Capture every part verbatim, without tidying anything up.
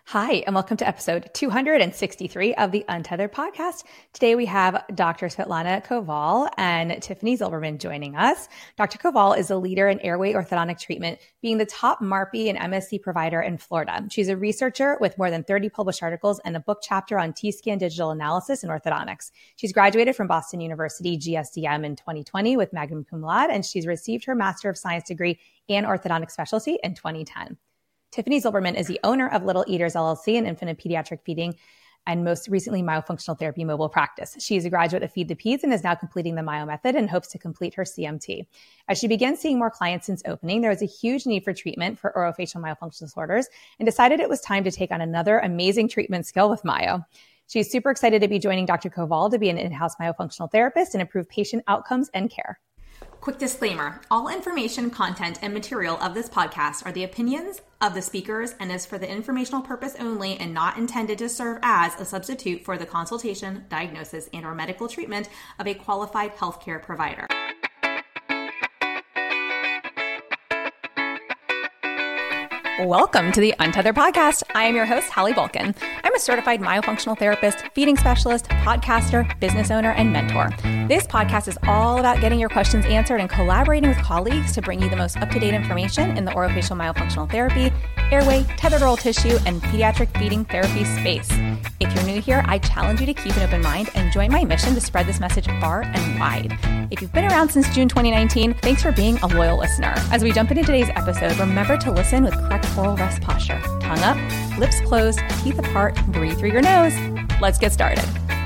Hi, and welcome to episode two hundred sixty-three of the Untethered podcast. Today we have Doctor Svetlana Koval and Tiffany Zilberman joining us. Doctor Koval is a leader in airway orthodontic treatment, being the top MARPE and M S C provider in Florida. She's a researcher with more than thirty published articles and a book chapter on T-scan digital analysis and orthodontics. She's graduated from Boston University G S D M in twenty twenty with magna cum laude, and she's received her Master of Science degree and orthodontic specialty in twenty ten. Tiffany Zilberman is the owner of Little Eaters L L C, an infant and pediatric feeding and most recently myofunctional therapy mobile practice. She is a graduate of Feed the Peds and is now completing the Myo Method and hopes to complete her C M T. As she began seeing more clients since opening, there was a huge need for treatment for orofacial myofunctional disorders and decided it was time to take on another amazing treatment skill with Myo. She's super excited to be joining Doctor Koval to be an in-house myofunctional therapist and improve patient outcomes and care. Quick disclaimer, all information, content, and material of this podcast are the opinions of the speakers and is for the informational purpose only and not intended to serve as a substitute for the consultation, diagnosis, and or medical treatment of a qualified healthcare provider. Welcome to the Untethered podcast. I am your host, Hallie Bulkin. I'm a certified myofunctional therapist, feeding specialist, podcaster, business owner, and mentor. This podcast is all about getting your questions answered and collaborating with colleagues to bring you the most up-to-date information in the orofacial myofunctional therapy, airway, tethered oral tissue, and pediatric feeding therapy space. If you're new here, I challenge you to keep an open mind and join my mission to spread this message far and wide. If you've been around since June twenty nineteen, thanks for being a loyal listener. As we jump into today's episode, remember to listen with correct oral rest posture. Tongue up, lips closed, teeth apart, breathe through your nose. Let's get started.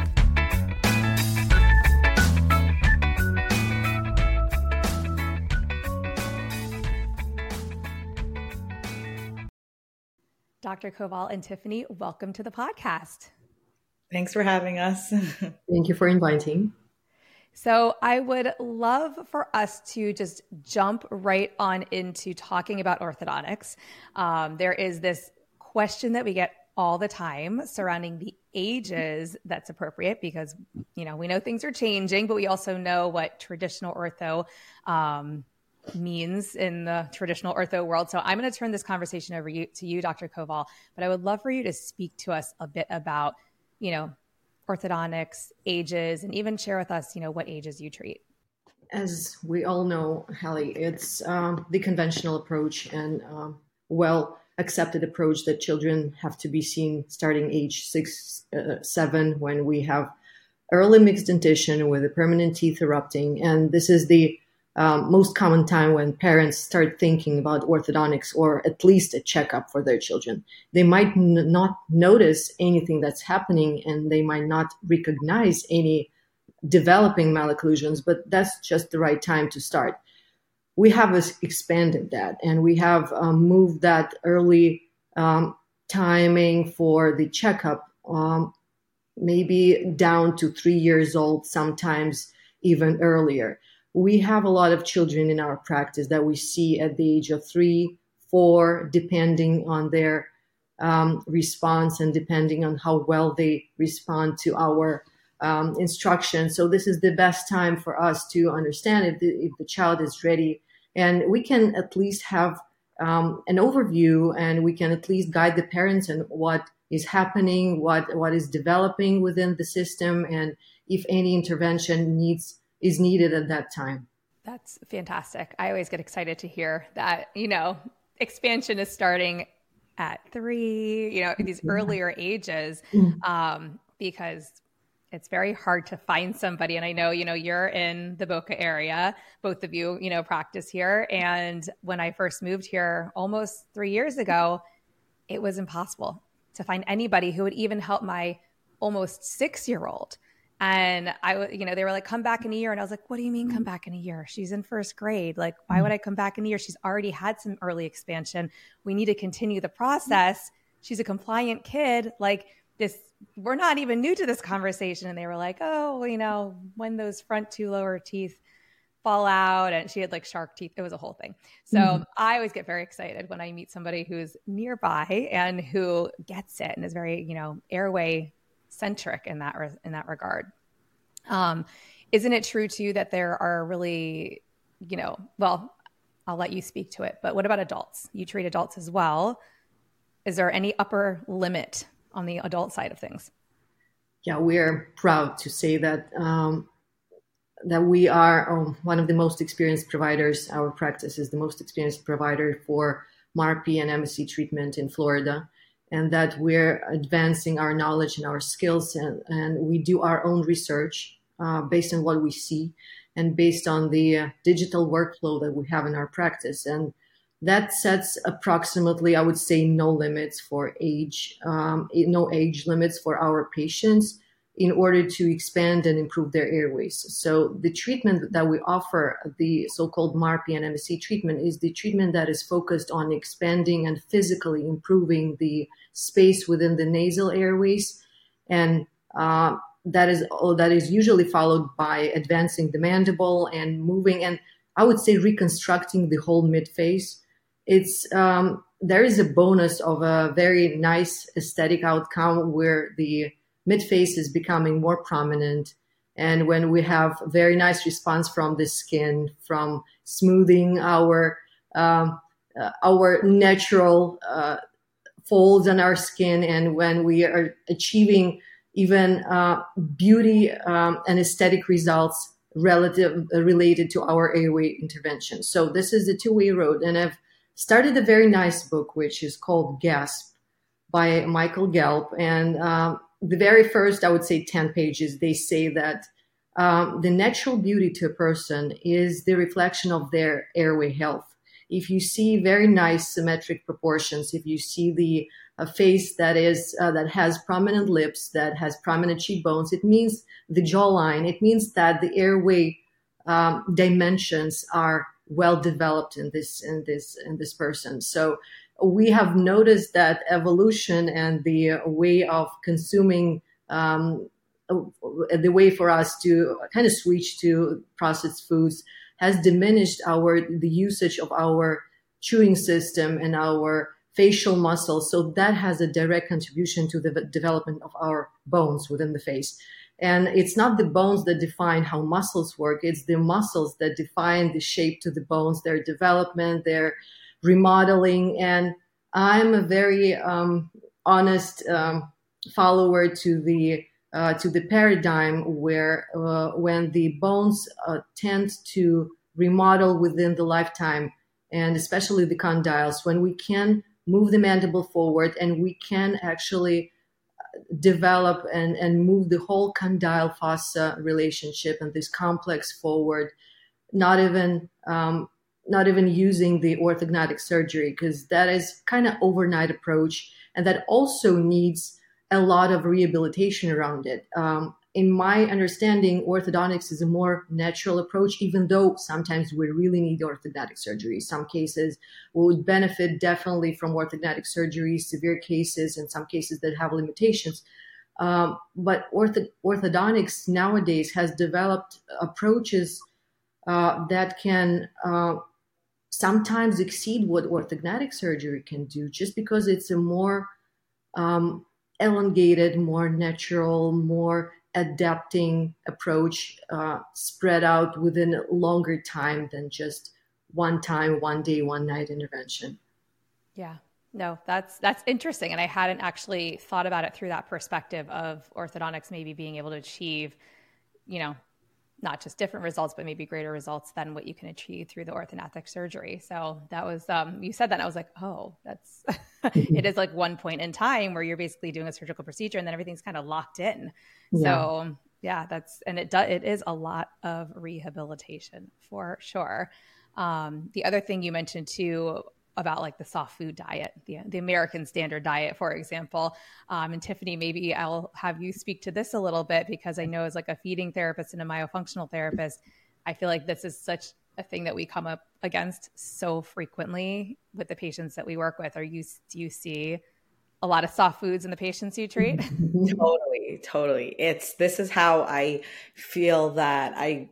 Doctor Koval and Tiffany, welcome to the podcast. Thanks for having us. Thank you for inviting. So I would love for us to just jump right on into talking about orthodontics. Um, there is this question that we get all the time surrounding the ages that's appropriate because, you know, we know things are changing, but we also know what traditional ortho um, means in the traditional ortho world. So I'm going to turn this conversation over you, to you, Doctor Koval, but I would love for you to speak to us a bit about, you know, orthodontics, ages, and even share with us, you know, what ages you treat. As we all know, Hallie, it's um, the conventional approach and um, well accepted approach that children have to be seen starting age six, uh, seven, when we have early mixed dentition with a permanent teeth erupting. And this is the um, most common time when parents start thinking about orthodontics or at least a checkup for their children. They might n- not notice anything that's happening and they might not recognize any developing malocclusions, but that's just the right time to start. We have expanded that and we have um, moved that early um, timing for the checkup um, maybe down to three years old, sometimes even earlier. We have a lot of children in our practice that we see at the age of three, four, depending on their um, response and depending on how well they respond to our um, instructions. So this is the best time for us to understand if the, if the child is ready. And we can at least have um, an overview and we can at least guide the parents in what is happening, what, what is developing within the system, and if any intervention needs is needed at that time. That's fantastic. I always get excited to hear that, you know, expansion is starting at three, you know, these earlier ages, um, because it's very hard to find somebody. And I know, you know, you're in the Boca area, both of you, you know, practice here. And when I first moved here almost three years ago, it was impossible to find anybody who would even help my almost six-year-old. And I, you know, they were like, come back in a year. And I was like, what do you mean come back in a year? She's in first grade. Like, why would I come back in a year? She's already had some early expansion. We need to continue the process. She's a compliant kid. Like this, we're not even new to this conversation. And they were like, oh, well, you know, when those front two lower teeth fall out, and she had like shark teeth. It was a whole thing. So mm-hmm. I always get very excited when I meet somebody who's nearby and who gets it and is very, you know, airway centric in that re- in that regard. Um, isn't it true too that there are really, you know, well, I'll let you speak to it, but what about adults? You treat adults as well. is there any upper limit on the adult side of things? Yeah, we're proud to say that um, that we are um, one of the most experienced providers. Our practice is the most experienced provider for M A R P and M S C treatment in Florida, and that we're advancing our knowledge and our skills, and, and we do our own research uh, based on what we see and based on the uh, digital workflow that we have in our practice. And that sets approximately, I would say, no limits for age, um, no age limits for our patients in order to expand and improve their airways. So the treatment that we offer, the so-called M A R P and M S C treatment, is the treatment that is focused on expanding and physically improving the space within the nasal airways. And uh, that is oh, that is usually followed by advancing the mandible and moving, and I would say reconstructing the whole midface. It's um, there is a bonus of a very nice aesthetic outcome where the midface is becoming more prominent, and when we have very nice response from the skin, from smoothing our um, uh, our natural uh, folds on our skin, and when we are achieving even uh, beauty um, and aesthetic results relative uh, related to our airway intervention. So this is the two-way road, and I've started a very nice book, which is called Gasp by Michael Gelb. And um, the very first, I would say, ten pages, they say that um, the natural beauty to a person is the reflection of their airway health. If you see very nice symmetric proportions, if you see the a face that is uh, that has prominent lips, that has prominent cheekbones, it means the jawline. It means that the airway um, dimensions are well developed in this in this in this person. So we have noticed that evolution and the way of consuming, um, the way for us to kind of switch to processed foods has diminished our the usage of our chewing system and our facial muscles. So that has a direct contribution to the development of our bones within the face. And it's not the bones that define how muscles work. It's the muscles that define the shape to the bones, their development, their remodeling. And I'm a very um, honest um, follower to the uh, to the paradigm where uh, when the bones uh, tend to remodel within the lifetime, and especially the condyles, when we can move the mandible forward and we can actually develop and, and move the whole condyle fossa relationship and this complex forward, not even um, not even using the orthodontic surgery, because that is kind of overnight approach, and that also needs a lot of rehabilitation around it. Um, in my understanding, orthodontics is a more natural approach, even though sometimes we really need orthodontic surgery. Some cases we would benefit definitely from orthodontic surgery, severe cases, and some cases that have limitations. Um, but ortho- orthodontics nowadays has developed approaches uh, that can uh, sometimes exceed what orthodontic surgery can do, just because it's a more um, elongated, more natural, more adapting approach, uh, spread out within a longer time than just one time, one day, one night intervention. Yeah, no, that's, that's interesting. And I hadn't actually thought about it through that perspective of orthodontics maybe being able to achieve, you know, not just different results, but maybe greater results than what you can achieve through the orthodontic surgery. So that was, um, you said that and I was like, oh, that's, it is like one point in time where you're basically doing a surgical procedure and then everything's kind of locked in. Yeah. So yeah, that's, and it does, it is a lot of rehabilitation for sure. Um, the other thing you mentioned too, about like the soft food diet, the, the American standard diet, for example. Um, and Tiffany, maybe I'll have you speak to this a little bit, because I know as like a feeding therapist and a myofunctional therapist, I feel like this is such a thing that we come up against so frequently with the patients that we work with. Are you, do you see a lot of soft foods in the patients you treat? Totally, totally. It's, this is how I feel that I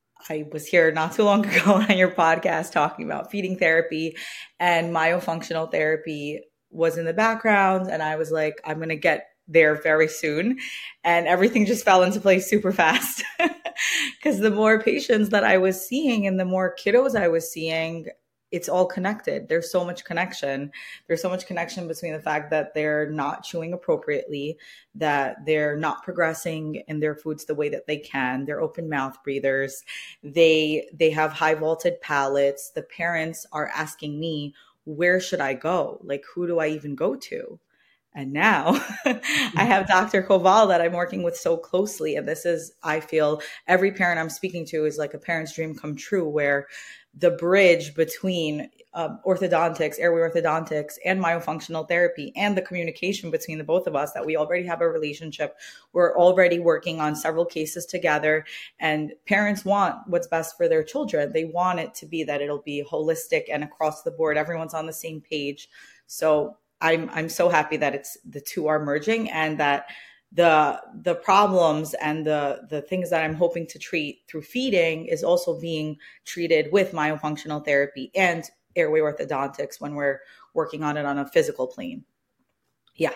I was here not too long ago on your podcast talking about feeding therapy, and myofunctional therapy was in the background. And I was like, I'm going to get there very soon. And everything just fell into place super fast because the more patients that I was seeing and the more kiddos I was seeing, it's all connected. There's so much connection. There's so much connection between the fact that they're not chewing appropriately, that they're not progressing in their foods the way that they can. They're open mouth breathers. They, they have high vaulted palates. The parents are asking me, where should I go? Like, who do I even go to? And now I have Doctor Koval that I'm working with so closely. And this is, I feel every parent I'm speaking to is like a parent's dream come true, where the bridge between um, orthodontics, airway orthodontics, and myofunctional therapy, and the communication between the both of us, that we already have a relationship. We're already working on several cases together, and parents want what's best for their children. They want it to be that it'll be holistic and across the board. Everyone's on the same page. So I'm I'm so happy that it's the two are merging, and that the the problems and the the things that I'm hoping to treat through feeding is also being treated with myofunctional therapy and airway orthodontics when we're working on it on a physical plane. Yeah.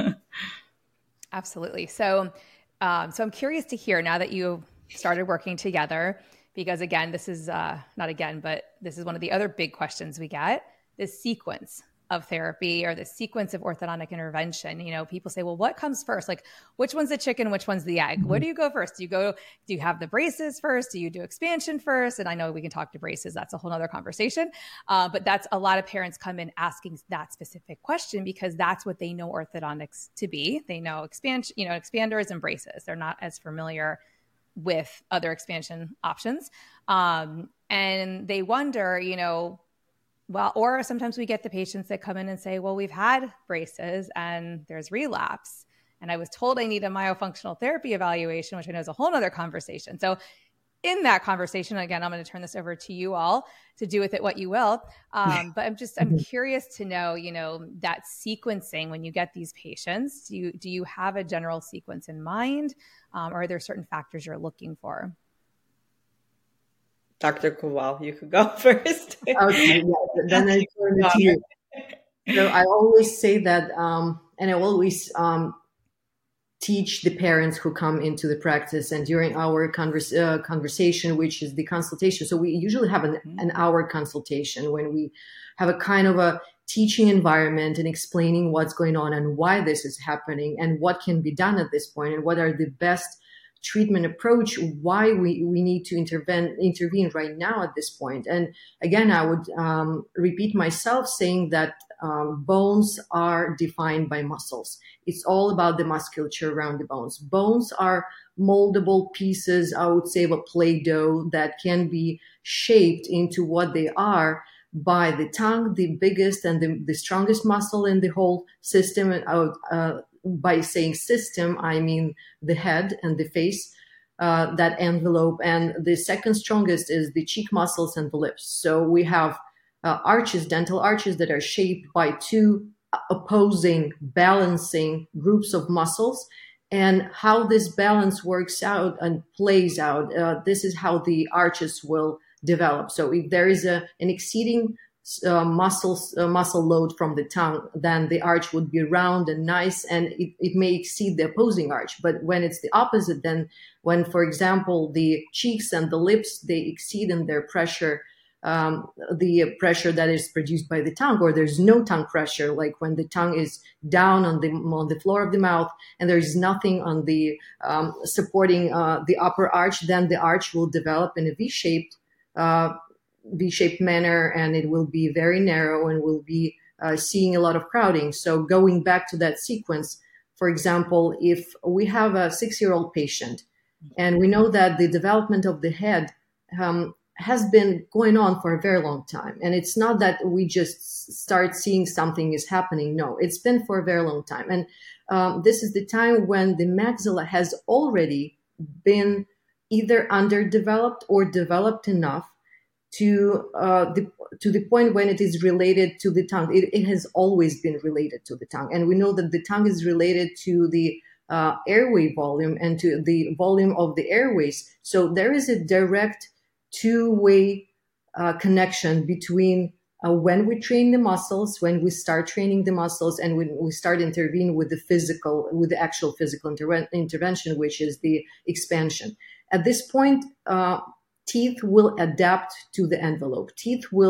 Absolutely. So, um, so I'm curious to hear, now that you started working together, because again, this is uh, not again, but this is one of the other big questions we get, this sequence of therapy or the sequence of orthodontic intervention. You know, people say, well, what comes first? Like, which one's the chicken? Which one's the egg? Mm-hmm. Where do you go first? Do you go, do you have the braces first? Do you do expansion first? And I know we can talk to braces. That's a whole nother conversation. Uh, but that's a lot of parents come in asking that specific question because that's what they know orthodontics to be. They know expansion, you know, expanders and braces. They're not as familiar with other expansion options. Um, and they wonder, you know, well, or sometimes we get the patients that come in and say, well, we've had braces and there's relapse. And I was told I need a myofunctional therapy evaluation, which I know is a whole other conversation. So in that conversation, again, I'm going to turn this over to you all to do with it what you will. Um, but I'm just, I'm curious to know, you know, that sequencing when you get these patients, do you, do you have a general sequence in mind? Um, or are there certain factors you're looking for? Doctor Koval, you could go first. Okay, yeah, then I turn it to you. So I always say that, um, and I always um, teach the parents who come into the practice, and during our converse, uh, conversation, which is the consultation. So we usually have an, an hour consultation when we have a kind of a teaching environment and explaining what's going on and why this is happening and what can be done at this point and what are the best treatment approach, why we, we need to intervene, intervene right now at this point. And again, I would um, repeat myself saying that um, bones are defined by muscles. It's all about the musculature around the bones. Bones are moldable pieces, I would say, of a Play-Doh that can be shaped into what they are by the tongue, the biggest and the, the strongest muscle in the whole system. And I would, uh, by saying system, I mean the head and the face, uh, that envelope. And the second strongest is the cheek muscles and the lips. So we have uh, arches, dental arches that are shaped by two opposing, balancing groups of muscles. And how this balance works out and plays out, uh, this is how the arches will develop. So if there is a, an exceeding Uh, muscle, uh, muscle load from the tongue, then the arch would be round and nice, and it, it may exceed the opposing arch. But when it's the opposite, then when, for example, the cheeks and the lips, they exceed in their pressure, um, the pressure that is produced by the tongue, or there's no tongue pressure, like when the tongue is down on the on the floor of the mouth and there's nothing on the um, supporting uh, the upper arch, then the arch will develop in a V-shaped uh V-shaped manner, and it will be very narrow and will be uh, seeing a lot of crowding. So going back to that sequence, for example, if we have a six-year-old patient and we know that the development of the head um, has been going on for a very long time, and it's not that we just start seeing something is happening. No, it's been for a very long time. And um, this is the time when the maxilla has already been either underdeveloped or developed enough to uh, the to the point when it is related to the tongue. It, it has always been related to the tongue. And we know that the tongue is related to the uh, airway volume and to the volume of the airways. So there is a direct two-way uh, connection between uh, when we train the muscles, when we start training the muscles, and when we start intervening with the physical, with the actual physical inter- intervention, which is the expansion. At this point, uh, teeth will adapt to the envelope. Teeth will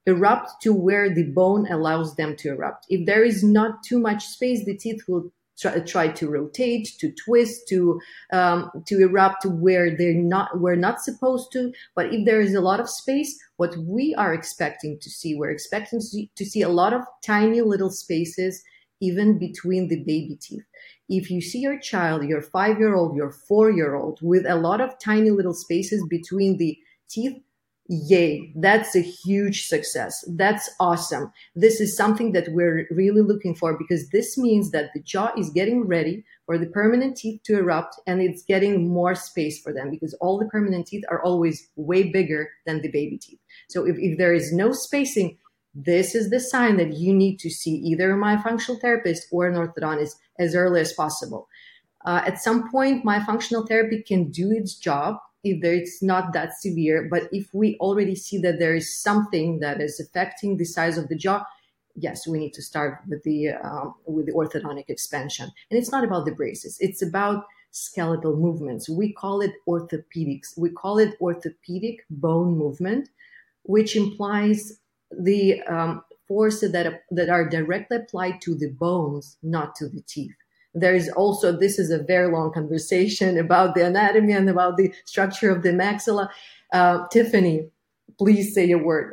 erupt to where the bone allows them to erupt. If there is not too much space, the teeth will try, try to rotate, to twist, to um, to erupt to where they're not we're not supposed to. But if there is a lot of space, what we are expecting to see, we're expecting to see, to see a lot of tiny little spaces, even between the baby teeth. If you see your child, your five-year-old, your four-year-old, with a lot of tiny little spaces between the teeth, yay, that's a huge success. That's awesome. This is something that we're really looking for, because this means that the jaw is getting ready for the permanent teeth to erupt, and it's getting more space for them, because all the permanent teeth are always way bigger than the baby teeth. So if, if there is no spacing, this is the sign that you need to see either a myofunctional therapist or an orthodontist as early as possible. Uh, at some point, myofunctional therapy can do its job if it's not that severe. But if we already see that there is something that is affecting the size of the jaw, yes, we need to start with the um, with the orthodontic expansion. And it's not about the braces. It's about skeletal movements. We call it orthopedics. We call it orthopedic bone movement, which implies the um, forces that that are directly applied to the bones, not to the teeth. There is also, this is a very long conversation about the anatomy and about the structure of the maxilla. Uh, Tiffany, please say a word.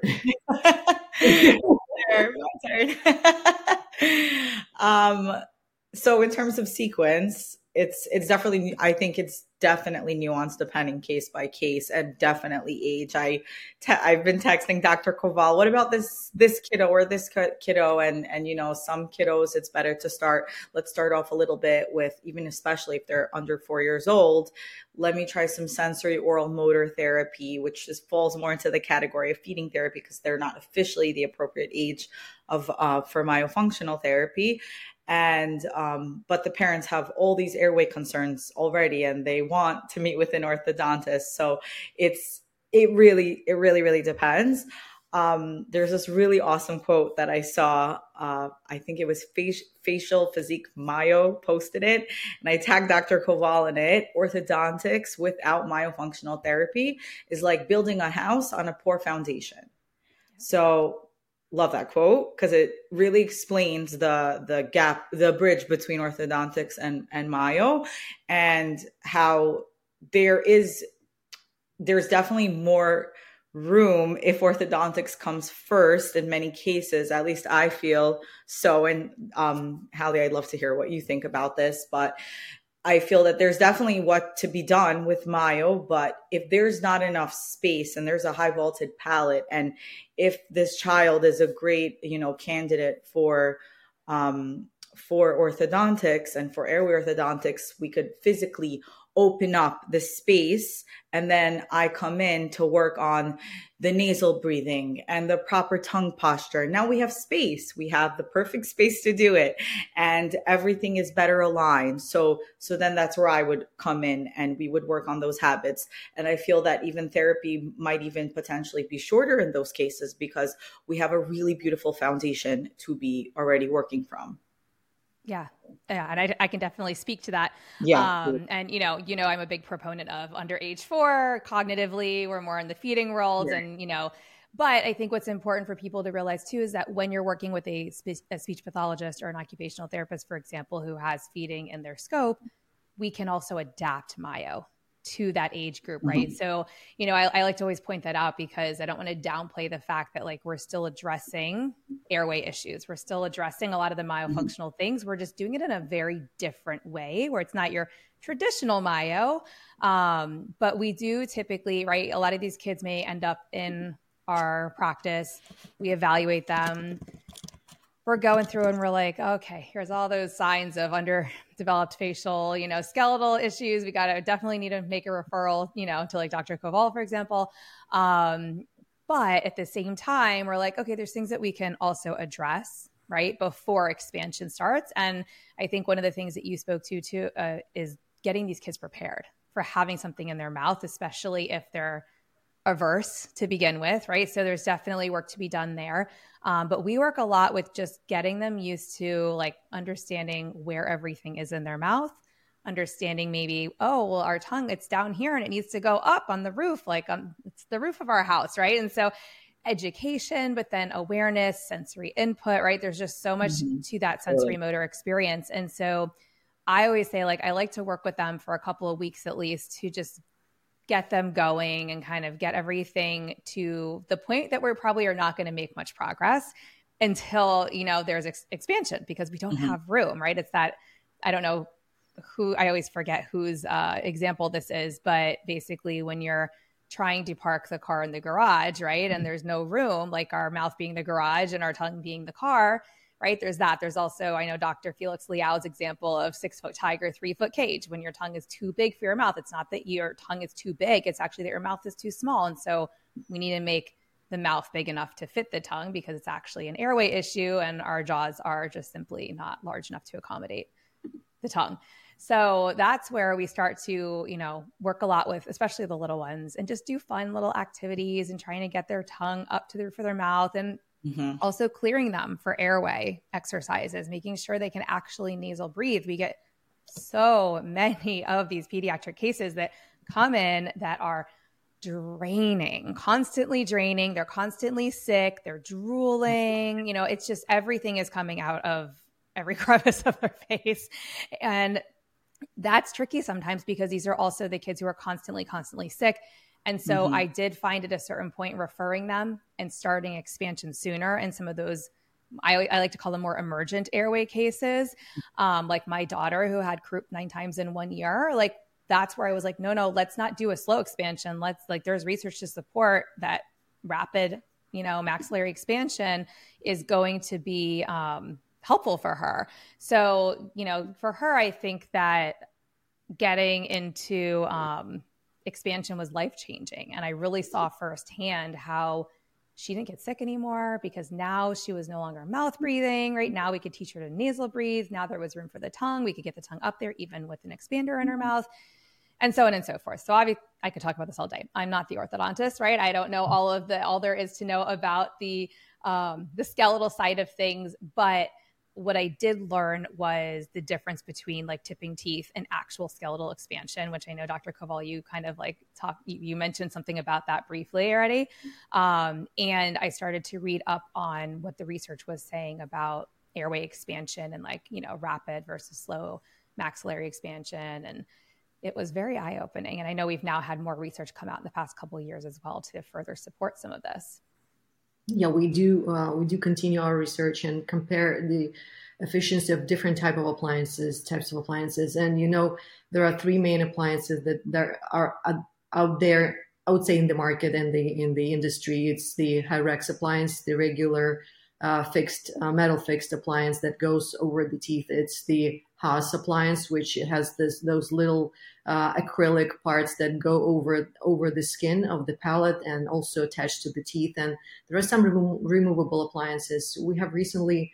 um, so in terms of sequence, it's it's definitely, I think it's definitely nuanced depending case by case, and definitely age. I te- I've been texting Doctor Koval, what about this this kiddo or this kiddo? And and you know, some kiddos it's better to start. Let's start off a little bit with, even especially if they're under four years old. Let me try some sensory oral motor therapy, which just falls more into the category of feeding therapy because they're not officially the appropriate age of uh, for myofunctional therapy. And, um, but the parents have all these airway concerns already, and they want to meet with an orthodontist. So it's, it really, it really, really depends. Um, there's this really awesome quote that I saw. Uh, I think it was Faci- Facial Physique Mayo posted it, and I tagged Doctor Koval in it. Orthodontics without myofunctional therapy is like building a house on a poor foundation. So love that quote, because it really explains the the gap, the bridge between orthodontics and, and myo, and how there is, there's definitely more room if orthodontics comes first in many cases. At least I feel so. And um, Hallie, I'd love to hear what you think about this, but I feel that there's definitely what to be done with myo, but if there's not enough space and there's a high vaulted palate, and if this child is a great, you know, candidate for, um, for orthodontics and for airway orthodontics, we could physically open up the space, and then I come in to work on the nasal breathing and the proper tongue posture. Now we have space. We have the perfect space to do it, and everything is better aligned. So, so then that's where I would come in, and we would work on those habits. And I feel that even therapy might even potentially be shorter in those cases, because we have a really beautiful foundation to be already working from. Yeah. Yeah. And I, I can definitely speak to that. Yeah. Um, and, you know, you know, I'm a big proponent of under age four, cognitively, we're more in the feeding world. Yeah. And, you know, but I think what's important for people to realize too, is that when you're working with a, spe- a speech pathologist or an occupational therapist, for example, who has feeding in their scope, we can also adapt myo to that age group, right? Mm-hmm. So, you know, I, I like to always point that out, because I don't want to downplay the fact that like we're still addressing airway issues. We're still addressing a lot of the myofunctional mm-hmm. things. We're just doing it in a very different way, where it's not your traditional myo. Um, but we do typically, right? A lot of these kids may end up in our practice. We evaluate them. We're going through and we're like, okay, here's all those signs of underdeveloped facial, you know, skeletal issues. We got to definitely need to make a referral, you know, to like Doctor Koval, for example. Um, but at the same time, we're like, okay, there's things that we can also address, right, before expansion starts. And I think one of the things that you spoke to too uh, is getting these kids prepared for having something in their mouth, especially if they're averse to begin with, right? So there's definitely work to be done there. Um, but we work a lot with just getting them used to like understanding where everything is in their mouth, understanding maybe, oh, well, our tongue, it's down here and it needs to go up on the roof, like um, it's the roof of our house, right? And so education, but then awareness, sensory input, right? There's just so much mm-hmm. to that sensory motor experience. And so I always say, like, I like to work with them for a couple of weeks at least to just get them going and kind of get everything to the point that we're probably are not going to make much progress until, you know, there's ex- expansion because we don't mm-hmm. have room, right? It's that, I don't know who, I always forget whose uh, example this is, but basically when you're trying to park the car in the garage, right? And there's no room, like our mouth being the garage and our tongue being the car, right? There's that. There's also, I know Doctor Felix Liao's example of six foot tiger, three foot cage. When your tongue is too big for your mouth, it's not that your tongue is too big. It's actually that your mouth is too small. And so we need to make the mouth big enough to fit the tongue because it's actually an airway issue and our jaws are just simply not large enough to accommodate the tongue. So that's where we start to, you know, work a lot with, especially the little ones, and just do fun little activities and trying to get their tongue up to the roof of their mouth and mm-hmm. also clearing them for airway exercises, making sure they can actually nasal breathe. We get so many of these pediatric cases that come in that are draining, constantly draining. They're constantly sick. They're drooling. You know, it's just everything is coming out of every crevice of their face. And that's tricky sometimes because these are also the kids who are constantly, constantly sick. And so mm-hmm. I did find at a certain point referring them and starting expansion sooner. And some of those, I, I like to call them more emergent airway cases. Um, like my daughter who had croup nine times in one year, like that's where I was like, no, no, let's not do a slow expansion. Let's like, there's research to support that rapid, you know, maxillary expansion is going to be, um, helpful for her. So, you know, for her, I think that getting into um, expansion was life-changing. And I really saw firsthand how she didn't get sick anymore because now she was no longer mouth breathing. Right now we could teach her to nasal breathe. Now there was room for the tongue. We could get the tongue up there even with an expander in her mouth and so on and so forth. So I, I could talk about this all day. I'm not the orthodontist, right? I don't know all of the, all there is to know about the, um, the skeletal side of things, but what I did learn was the difference between like tipping teeth and actual skeletal expansion, which I know Doctor Koval, you kind of like talk, you, you mentioned something about that briefly already. Um, and I started to read up on what the research was saying about airway expansion and like, you know, rapid versus slow maxillary expansion. And it was very eye-opening. And I know we've now had more research come out in the past couple of years as well to further support some of this. Yeah, we do. Uh, we do continue our research and compare the efficiency of different type of appliances, types of appliances. And, you know, there are three main appliances that, that are out there, I would say in the market and the, in the industry. It's the Hyrex appliance, the regular uh, fixed, uh, metal fixed appliance that goes over the teeth. It's the Haas appliance, which has this, those little uh, acrylic parts that go over over the skin of the palate and also attached to the teeth. And there are some remo- removable appliances. We have recently,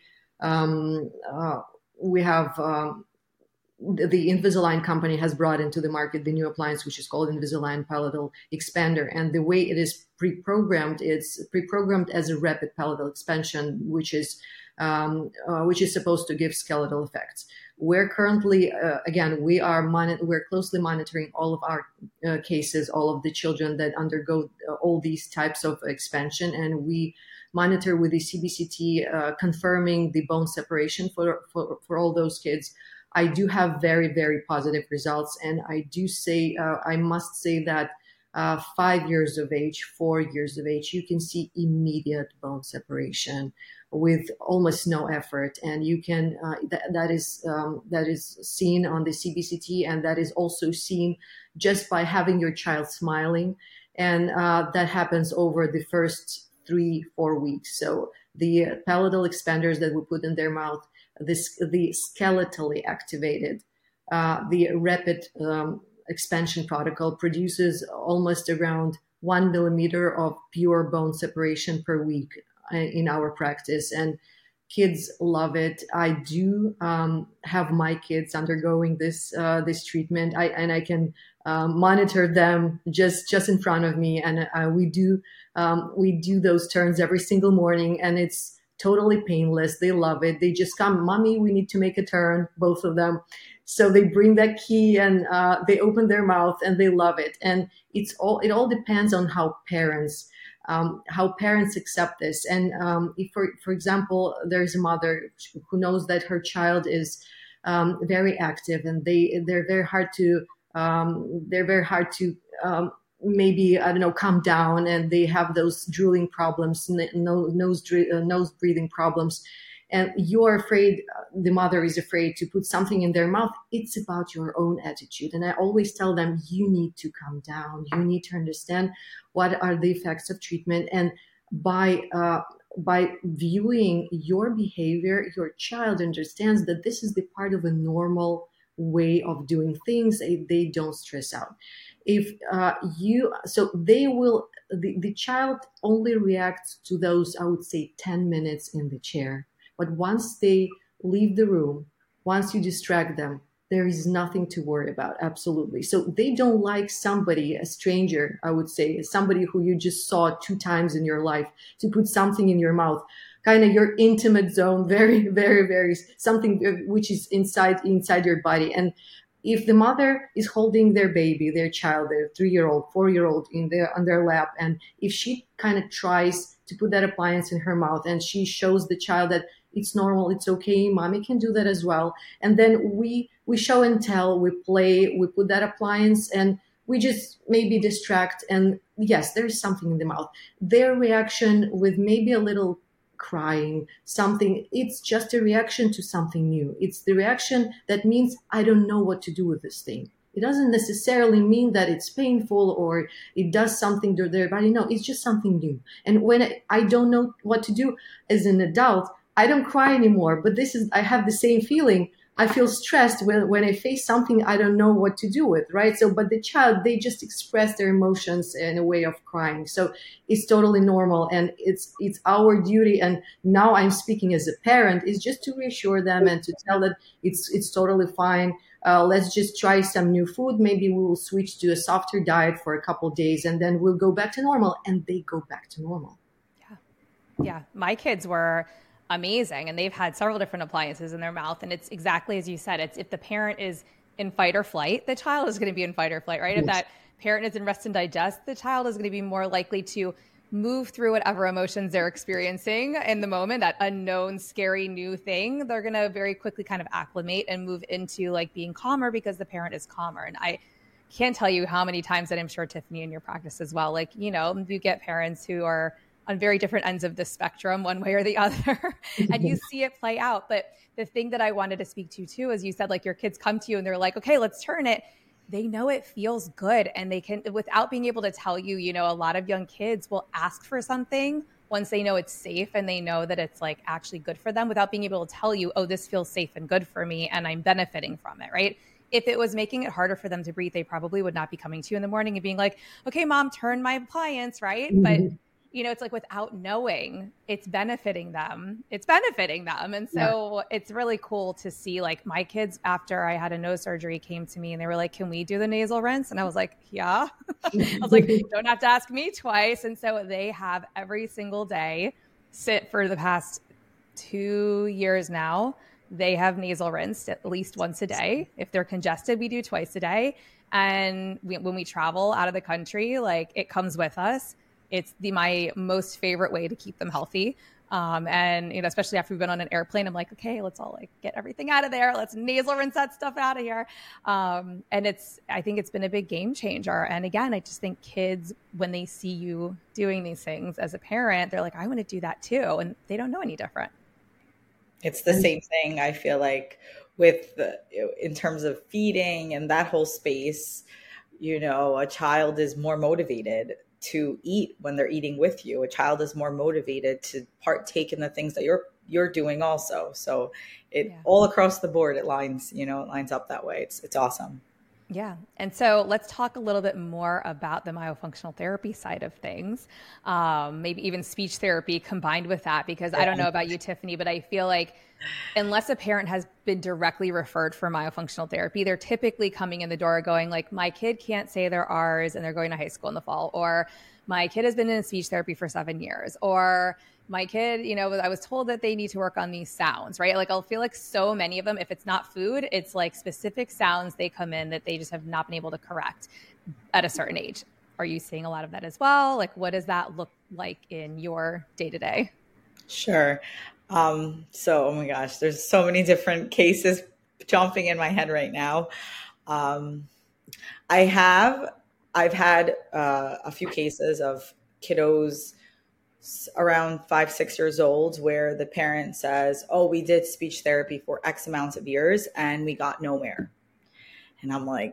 um, uh, we have um, the Invisalign company has brought into the market the new appliance, which is called Invisalign Palatal Expander. And the way it is pre-programmed, it's pre-programmed as a rapid palatal expansion, which is um, uh, which is supposed to give skeletal effects. We're currently, uh, again, we are mon- we're closely monitoring all of our uh, cases, all of the children that undergo uh, all these types of expansion, and we monitor with the C B C T, uh, confirming the bone separation for, for for all those kids. I do have very, very positive results, and I do say, uh, I must say that uh, five years of age, four years of age, you can see immediate bone separation with almost no effort, and you can uh, th- that is um, that is seen on the C B C T, and that is also seen just by having your child smiling, and uh, that happens over the first three four weeks. So the uh, palatal expanders that we put in their mouth, this the skeletally activated, uh, the rapid um, expansion protocol produces almost around one millimeter of pure bone separation per week in our practice, and kids love it. I do um, have my kids undergoing this uh, this treatment, I, and I can um, monitor them just just in front of me, and uh, we do um, we do those turns every single morning, and it's totally painless. They love it. They just come, Mommy, we need to make a turn, both of them. So they bring that key and uh, they open their mouth and they love it. And it's all it all depends on how parents um, how parents accept this. And um, if, for, for example, there's a mother who knows that her child is um, very active and they, they're very hard to, um, they're very hard to, um, maybe, I don't know, calm down, and they have those drooling problems, nose, nose breathing problems, and you're afraid, the mother is afraid to put something in their mouth. It's about your own attitude. And I always tell them, you need to calm down. You need to understand what are the effects of treatment. And by, uh, by viewing your behavior, your child understands that this is the part of a normal way of doing things. They, they don't stress out. If uh, you, so they will, the, the child only reacts to those, I would say, ten minutes in the chair. But once they leave the room, once you distract them, there is nothing to worry about. Absolutely. So they don't like somebody, a stranger, I would say, somebody who you just saw two times in your life, to put something in your mouth, kind of your intimate zone, very, very, very, something which is inside, inside your body. And if the mother is holding their baby, their child, their three-year-old, four-year-old in their, on their lap, and if she kind of tries to put that appliance in her mouth and she shows the child that it's normal, it's okay, mommy can do that as well. And then we, we show and tell, we play, we put that appliance, and we just maybe distract. And yes, there is something in the mouth. Their reaction with maybe a little crying, something, it's just a reaction to something new. It's the reaction that means, I don't know what to do with this thing. It doesn't necessarily mean that it's painful or it does something to their body. No, it's just something new. And when I don't know what to do as an adult, I don't cry anymore. But this is, I have the same feeling. I feel stressed when, when I face something I don't know what to do with, right? So, but the child, they just express their emotions in a way of crying. So it's totally normal, and it's, it's our duty. And now I'm speaking as a parent, is just to reassure them and to tell that it's, it's totally fine. Uh, let's just try some new food. Maybe we will switch to a softer diet for a couple of days, and then we'll go back to normal. And they go back to normal. Yeah. Yeah. My kids were amazing, and they've had several different appliances in their mouth. And it's exactly as you said, it's if the parent is in fight or flight, the child is going to be in fight or flight, right? Yes. If that parent is in rest and digest, the child is going to be more likely to move through whatever emotions they're experiencing in the moment, that unknown, scary new thing. They're going to very quickly kind of acclimate and move into like being calmer because the parent is calmer. And I can't tell you how many times that I'm sure, Tiffany, in your practice as well, like, you know, you get parents who are on very different ends of the spectrum, one way or the other, and you see it play out. But the thing that I wanted to speak to too, is you said, like, your kids come to you and they're like, okay, let's turn it. They know it feels good, and they can, without being able to tell you, you know, a lot of young kids will ask for something once they know it's safe and they know that it's like actually good for them, without being able to tell you, oh, this feels safe and good for me and I'm benefiting from it, right? If it was making it harder for them to breathe, they probably would not be coming to you in the morning and being like, okay, mom, turn my appliance, right? Mm-hmm. But you know, it's like without knowing, it's benefiting them. It's benefiting them. And so yeah. It's really cool to see, like, my kids, after I had a nose surgery, came to me and they were like, can we do the nasal rinse? And I was like, yeah. I was like, you don't have to ask me twice. And so they have every single day sit for the past two years now. They have nasal rinsed at least once a day. If they're congested, we do twice a day. And we, when we travel out of the country, like, it comes with us. It's the my most favorite way to keep them healthy. Um, and, you know, especially after we've been on an airplane, I'm like, okay, let's all like get everything out of there. Let's nasal rinse that stuff out of here. Um, and it's, I think it's been a big game changer. And again, I just think kids, when they see you doing these things as a parent, they're like, I want to do that too. And they don't know any different. It's the same thing, I feel like, with the, in terms of feeding and that whole space. You know, a child is more motivated to eat when they're eating with you. A child is more motivated to partake in the things that you're you're doing also. So it yeah. all across the board, it lines, you know, it lines up that way. It's it's awesome. Yeah. And so let's talk a little bit more about the myofunctional therapy side of things. Um, maybe even speech therapy combined with that, because yeah. I don't know about you, Tiffany, but I feel like unless a parent has been directly referred for myofunctional therapy, they're typically coming in the door going like, my kid can't say their R's and they're going to high school in the fall, or my kid has been in speech therapy for seven years, or my kid, you know, I was told that they need to work on these sounds, right? Like, I'll feel like so many of them, if it's not food, it's like specific sounds they come in that they just have not been able to correct at a certain age. Are you seeing a lot of that as well? Like, what does that look like in your day to day? Sure. Um, so, oh my gosh, there's so many different cases jumping in my head right now. Um, I have, I've had uh, a few cases of kiddos around five, six years old where the parent says, oh, we did speech therapy for X amounts of years and we got nowhere. And I'm like,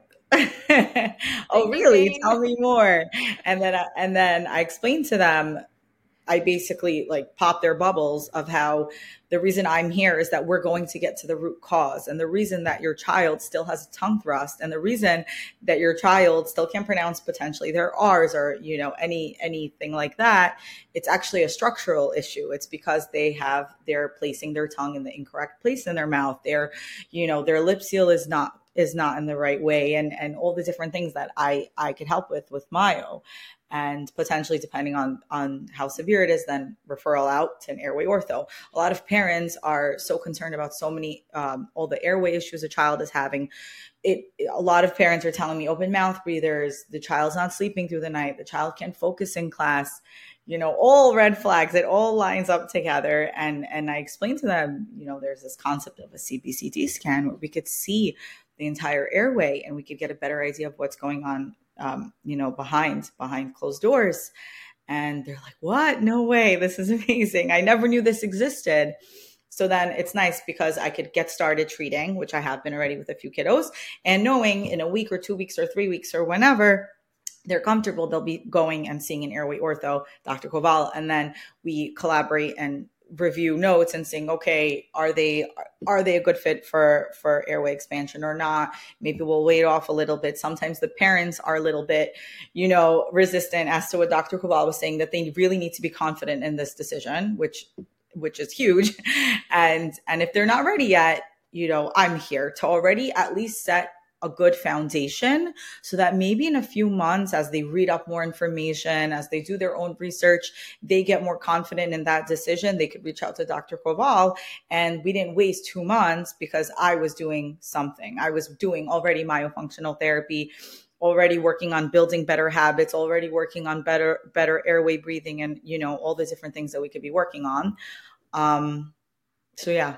oh, really? Tell me more. And then, I, and then I explained to them, I basically like pop their bubbles of how the reason I'm here is that we're going to get to the root cause. And the reason that your child still has a tongue thrust and the reason that your child still can't pronounce potentially their R's or, you know, any, anything like that, it's actually a structural issue. It's because they have, they're placing their tongue in the incorrect place in their mouth. Their, you know, their lip seal is not, is not in the right way. And, and all the different things that I, I could help with, with Myo. And potentially, depending on, on how severe it is, then referral out to an airway ortho. A lot of parents are so concerned about so many, um, all the airway issues a child is having. It, a lot of parents are telling me open mouth breathers, the child's not sleeping through the night, the child can't focus in class, you know, all red flags. It all lines up together. And, and I explained to them, you know, there's this concept of a C B C T scan where we could see the entire airway and we could get a better idea of what's going on Um, you know, behind, behind closed doors. And they're like, what? No way. This is amazing. I never knew this existed. So then it's nice because I could get started treating, which I have been already with a few kiddos, and knowing in a week or two weeks or three weeks or whenever they're comfortable, they'll be going and seeing an airway ortho, Doctor Koval. And then we collaborate and review notes and saying, okay, are they, are they a good fit for, for airway expansion or not? Maybe we'll wait off a little bit. Sometimes the parents are a little bit, you know, resistant as to what Doctor Koval was saying, that they really need to be confident in this decision, which, which is huge. And, and if they're not ready yet, you know, I'm here to already at least set a good foundation so that maybe in a few months, as they read up more information, as they do their own research, they get more confident in that decision. They could reach out to Doctor Koval, and we didn't waste two months because I was doing something. I was doing already myofunctional therapy, already working on building better habits, already working on better, better airway breathing and, you know, all the different things that we could be working on. Um, So yeah,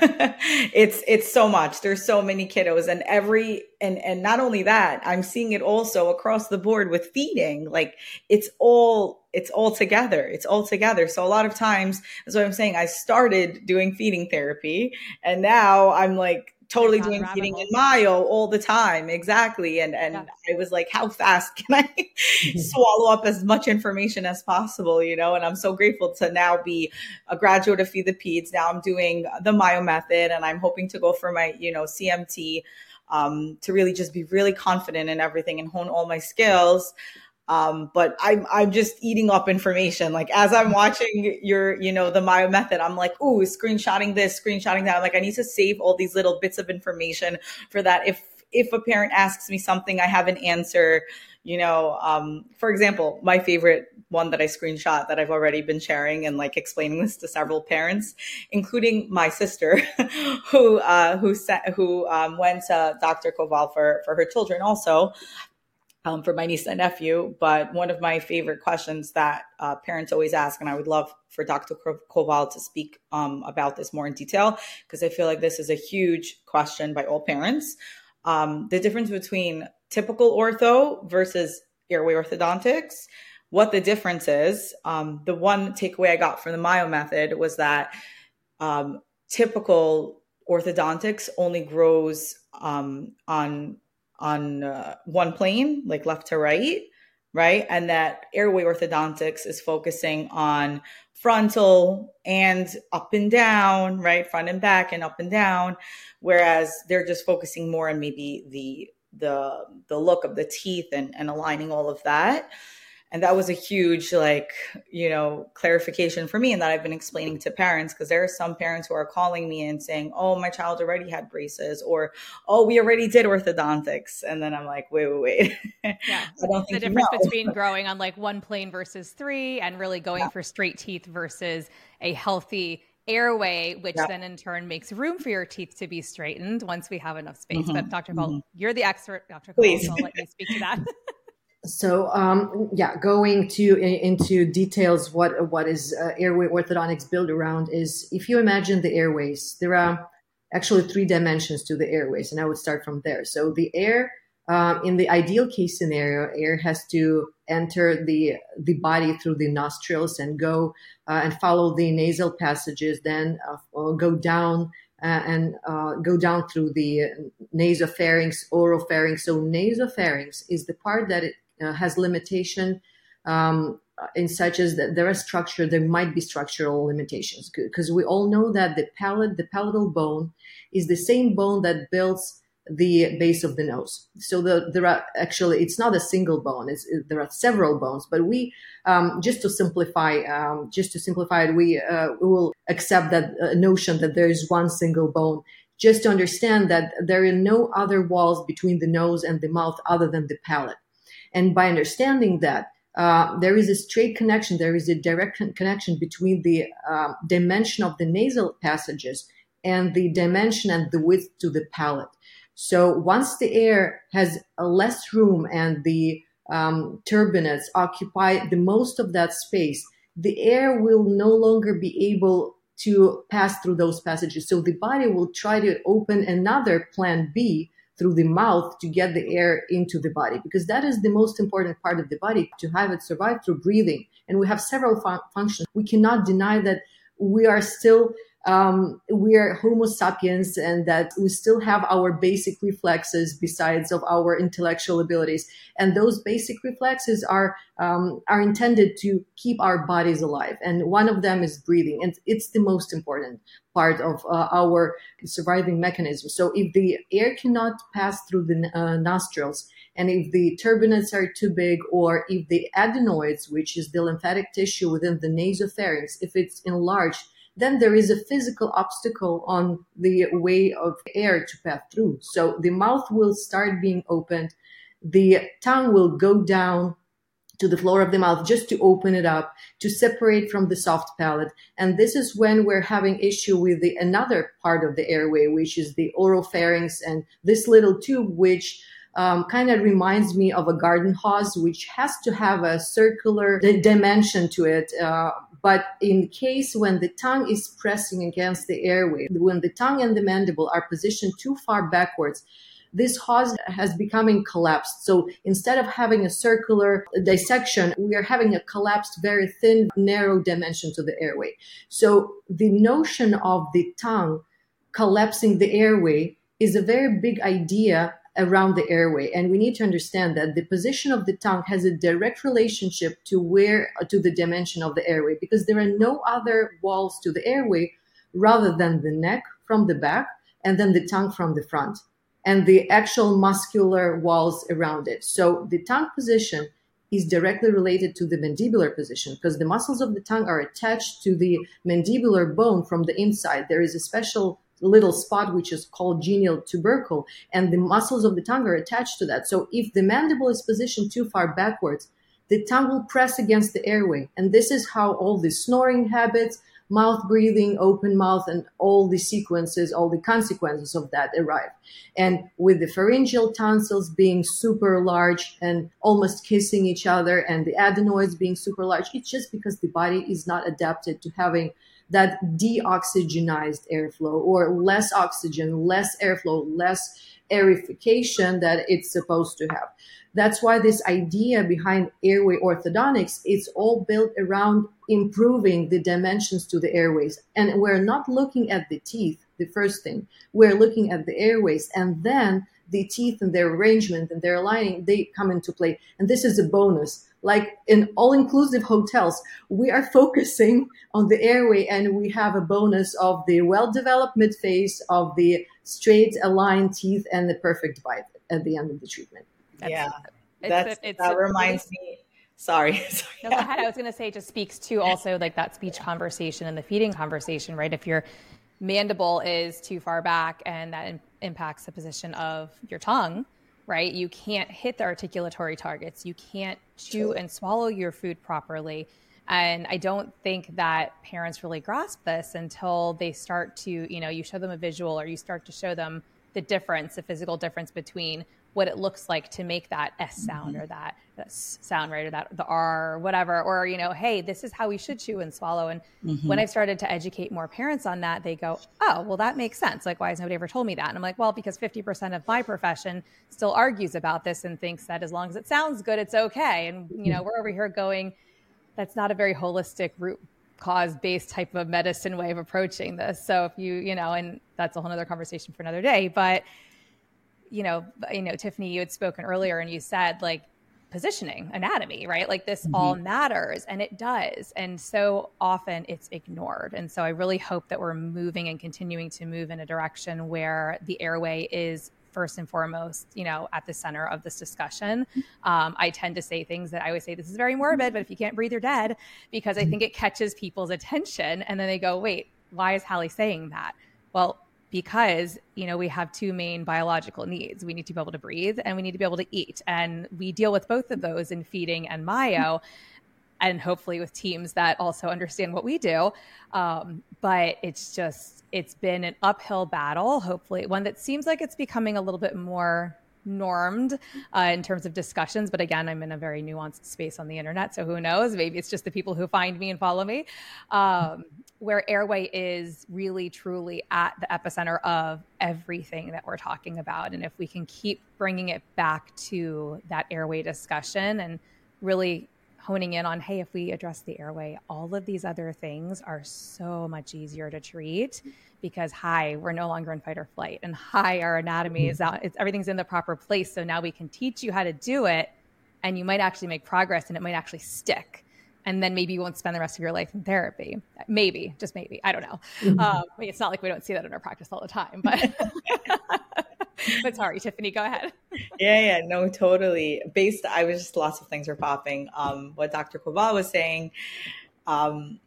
it's, it's so much. There's so many kiddos and every, and, and not only that, I'm seeing it also across the board with feeding. Like it's all, it's all together. It's all together. So a lot of times, that's what I'm saying. I started doing feeding therapy and now I'm like totally doing feeding in Myo all the time. Exactly. And, and yeah. I was like, how fast can I swallow up as much information as possible, you know? And I'm so grateful to now be a graduate of Feed the Peds. Now I'm doing the Myo method and I'm hoping to go for my, you know, C M T, um, to really just be really confident in everything and hone all my skills. Um, but I'm, I'm just eating up information. Like as I'm watching your, you know, the Myo method, I'm like, ooh, screenshotting this, screenshotting that. I'm like, I need to save all these little bits of information for that. If, if a parent asks me something, I have an answer, you know, um, for example, my favorite one that I screenshot that I've already been sharing and like explaining this to several parents, including my sister who, uh, who sent, who, um, went to Doctor Koval for, for her children also. Um, for my niece and nephew. But one of my favorite questions that uh, parents always ask, and I would love for Doctor Koval to speak um, about this more in detail, because I feel like this is a huge question by all parents. Um, the difference between typical ortho versus airway orthodontics, what the difference is. Um, the one takeaway I got from the Myo method was that um, typical orthodontics only grows um, on on uh, one plane, like left to right, right? And that airway orthodontics is focusing on frontal and up and down, right? Front and back and up and down. Whereas they're just focusing more on maybe the, the, the look of the teeth and, and aligning all of that. And that was a huge, like, you know, clarification for me and that I've been explaining to parents, because there are some parents who are calling me and saying, oh, my child already had braces, or, oh, we already did orthodontics. And then I'm like, wait, wait, wait. Yeah. I don't think the difference you know. between growing on like one plane versus three and really going yeah. for straight teeth versus a healthy airway, which yeah. then in turn makes room for your teeth to be straightened once we have enough space. Mm-hmm. But Doctor Koval, mm-hmm. you're the expert, Doctor Koval, so I'll let you speak to that. So, um, yeah, going to into details, what what is uh, airway orthodontics built around is, if you imagine the airways, there are actually three dimensions to the airways, and I would start from there. So the air, um, in the ideal case scenario, air has to enter the the body through the nostrils and go uh, and follow the nasal passages, then uh, go down uh, and uh, go down through the nasopharynx, oropharynx. So nasopharynx is the part that it uh, has limitation um, in such as that there are structure, there might be structural limitations, because we all know that the palate, the palatal bone is the same bone that builds the base of the nose. So the, there are actually, it's not a single bone, it's, it, there are several bones, but we, um, just to simplify, um, just to simplify it, we, uh, we will accept that uh, notion that there is one single bone, just to understand that there are no other walls between the nose and the mouth other than the palate. And by understanding that, uh, there is a straight connection, there is a direct con- connection between the uh, dimension of the nasal passages and the dimension and the width to the palate. So once the air has a less room and the um, turbinates occupy the most of that space, the air will no longer be able to pass through those passages. So the body will try to open another plan B through the mouth to get the air into the body, because that is the most important part of the body, to have it survive through breathing. And we have several fun- functions. We cannot deny that we are still Um, we are Homo sapiens, and that we still have our basic reflexes besides of our intellectual abilities. And those basic reflexes are um, are intended to keep our bodies alive. And one of them is breathing. And it's the most important part of uh, our surviving mechanism. So if the air cannot pass through the uh, nostrils, and if the turbinates are too big, or if the adenoids, which is the lymphatic tissue within the nasopharynx, if it's enlarged, then there is a physical obstacle on the way of air to pass through. So the mouth will start being opened. The tongue will go down to the floor of the mouth just to open it up, to separate from the soft palate. And this is when we're having issue with the another part of the airway, which is the oropharynx, and this little tube, which Um, kind of reminds me of a garden hose, which has to have a circular d- dimension to it. Uh, but in case when the tongue is pressing against the airway, when the tongue and the mandible are positioned too far backwards, this hose has becoming collapsed. So instead of having a circular dissection, we are having a collapsed, very thin, narrow dimension to the airway. So the notion of the tongue collapsing the airway is a very big idea around the airway. And we need to understand that the position of the tongue has a direct relationship to where, to the dimension of the airway, because there are no other walls to the airway rather than the neck from the back and then the tongue from the front and the actual muscular walls around it. So the tongue position is directly related to the mandibular position, because the muscles of the tongue are attached to the mandibular bone from the inside. There is a special little spot which is called genial tubercle, and the muscles of the tongue are attached to that. So if the mandible is positioned too far backwards, the tongue will press against the airway. And this is how all the snoring habits, mouth breathing, open mouth, and all the sequences, all the consequences of that arrive. And with the pharyngeal tonsils being super large and almost kissing each other, and the adenoids being super large, it's just because the body is not adapted to having that deoxygenized airflow, or less oxygen, less airflow, less aerification that it's supposed to have. That's why this idea behind airway orthodontics, it's all built around improving the dimensions to the airways. And we're not looking at the teeth, the first thing. We're looking at the airways, and then the teeth and their arrangement and their aligning, they come into play. And this is a bonus. Like in all-inclusive hotels, we are focusing on the airway, and we have a bonus of the well-developed midface, of the straight aligned teeth, and the perfect bite at the end of the treatment. That's, yeah, it's, that's, it's, that it's, reminds it's, me. Sorry. sorry. No, go ahead. I was going to say, it just speaks to also like that speech conversation and the feeding conversation, right? If your mandible is too far back and that in, impacts the position of your tongue, right? You can't hit the articulatory targets. You can't chew and swallow your food properly. And I don't think that parents really grasp this until they start to, you know, you show them a visual, or you start to show them the difference, the physical difference between what it looks like to make that S sound mm-hmm. or that, that S sound, right? Or that the R, or whatever, or, you know, hey, this is how we should chew and swallow. And mm-hmm. when I've started to educate more parents on that, they go, oh, well, that makes sense. Like, why has nobody ever told me that? And I'm like, well, because fifty percent of my profession still argues about this and thinks that as long as it sounds good, it's okay. And, you know, we're over here going, that's not a very holistic root cause based type of medicine way of approaching this. So if you, you know, and that's a whole nother conversation for another day, but you know, you know, Tiffany, you had spoken earlier and you said like positioning, anatomy, right? Like this mm-hmm. all matters, and it does. And so often it's ignored. And so I really hope that we're moving and continuing to move in a direction where the airway is first and foremost, you know, at the center of this discussion. Um, I tend to say things that I always say, this is very morbid, but if you can't breathe, you're dead, because I think it catches people's attention. And then they go, wait, why is Hallie saying that? Well, because, you know, we have two main biological needs. We need to be able to breathe and we need to be able to eat. And we deal with both of those in feeding and myo, and hopefully with teams that also understand what we do. Um, but it's just, it's been an uphill battle, hopefully one that seems like it's becoming a little bit more normed uh, in terms of discussions. But again, I'm in a very nuanced space on the internet. So who knows, maybe it's just the people who find me and follow me, um, where airway is really, truly at the epicenter of everything that we're talking about. And if we can keep bringing it back to that airway discussion and really honing in on, hey, if we address the airway, all of these other things are so much easier to treat, because hi, we're no longer in fight or flight, and hi, our anatomy is out, it's, everything's in the proper place. So now we can teach you how to do it, and you might actually make progress, and it might actually stick. And then maybe you won't spend the rest of your life in therapy. Maybe, just maybe, I don't know. Mm-hmm. Um, I mean, it's not like we don't see that in our practice all the time, but but sorry, Tiffany, go ahead. Yeah, yeah, no, totally. Based, I was just, lots of things were popping. Um, what Doctor Koval was saying, um,